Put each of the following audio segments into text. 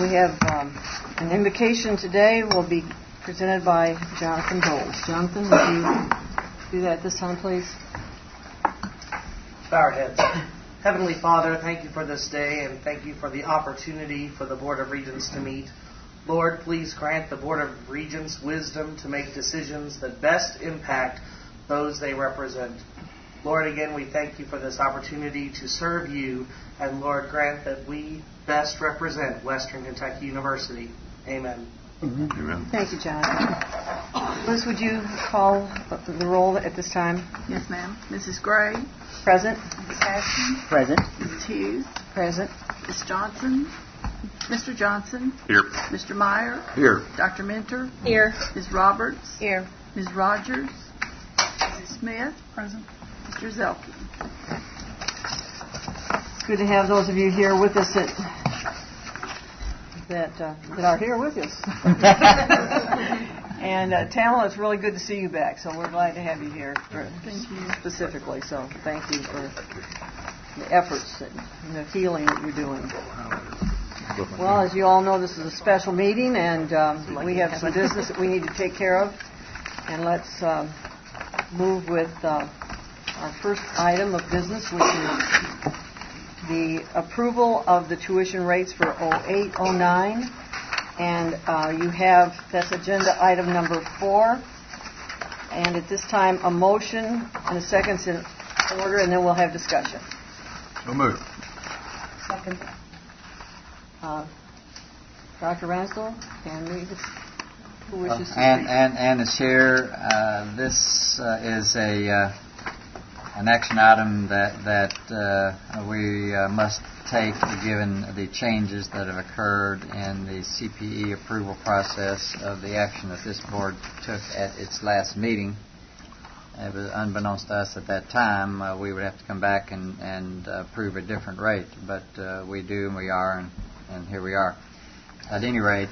We have an invocation today will be presented by Jonathan Bowles. Jonathan, would you do that this time, please? Bow our heads. Heavenly Father, thank you for this day, and thank you for the opportunity for the Board of Regents to meet. Lord, please grant the Board of Regents wisdom to make decisions that best impact those they represent. Lord, again, we thank you for this opportunity to serve you, and Lord, grant that we best represent Western Kentucky University. Amen. Mm-hmm. Amen. Thank you, Jonathan. Liz, would you call the roll at this time? Yes, ma'am. Mrs. Gray. Present. Mrs. Ashton. Present. Mrs. Hughes. Present. Ms. Johnson. Mr. Johnson. Here. Mr. Meyer. Here. Dr. Mentor. Here. Ms. Roberts. Here. Ms. Rogers. Mrs. Smith. Present. Mr. Zelke. It's good to have those of you here with us that are here with us. And Tamala, it's really good to see you back. So we're glad to have you here specifically. So thank you for the efforts and the healing that you're doing. Well, as you all know, this is a special meeting, and we have some business that we need to take care of. And let's move with our first item of business, which is the approval of the tuition rates for 08-09. And you have, that's agenda item number 4. And at this time, a motion and a second's in order, and then we'll have discussion. So moved. Second. Dr. Ransdell, who wishes to speak? Ann is here. This is an action item that we must take given the changes that have occurred in the CPE approval process of the action that this board took at its last meeting. It was unbeknownst to us at that time, we would have to come back and approve a different rate, but we do, and we are, and here we are. At any rate,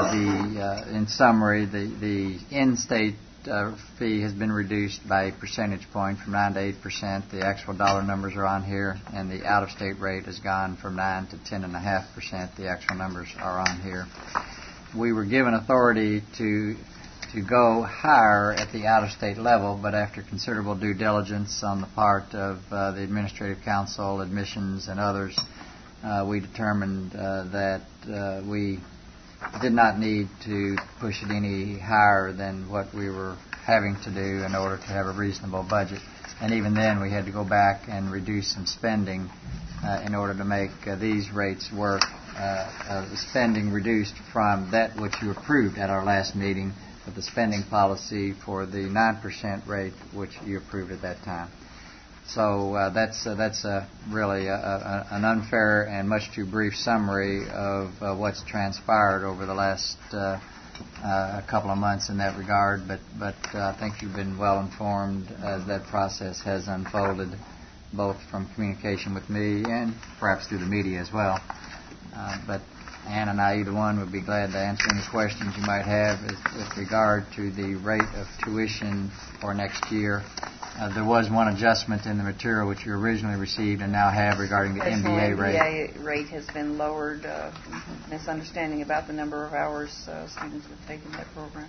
in summary, the in-state fee has been reduced by a percentage point from 9 to 8%. The actual dollar numbers are on here, and the out-of-state rate has gone from 9 to 10.5%. The actual numbers are on here. We were given authority to go higher at the out-of-state level, but after considerable due diligence on the part of the Administrative Council, admissions, and others, we determined that we did not need to push it any higher than what we were having to do in order to have a reasonable budget. And even then, we had to go back and reduce some spending in order to make these rates work. The spending reduced from that which you approved at our last meeting, but the spending policy for the 9% rate which you approved at that time. So that's really an unfair and much too brief summary of what's transpired over the last couple of months in that regard. But I think you've been well informed as that process has unfolded, both from communication with me and perhaps through the media as well. But Ann and I, either one, would be glad to answer any questions you might have with regard to the rate of tuition for next year. There was one adjustment in the material which you originally received and now have regarding the MBA rate. MBA rate has been lowered. Misunderstanding about the number of hours students would take in that program.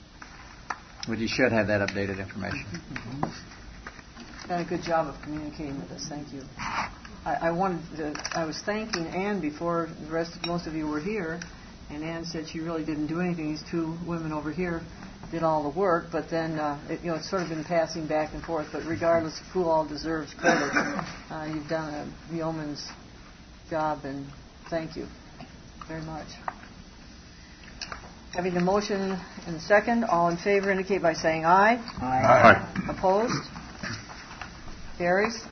But you should have that updated information. Mm-hmm. Done a good job of communicating with us. Thank you. I was thanking Ann before most of you were here, and Ann said she really didn't do anything. These two women over here did all the work, but then it's sort of been passing back and forth. But regardless of who all deserves credit, you've done a yeoman's job, and thank you very much. Having the motion and second, all in favor indicate by saying aye. Aye. Opposed? Carries.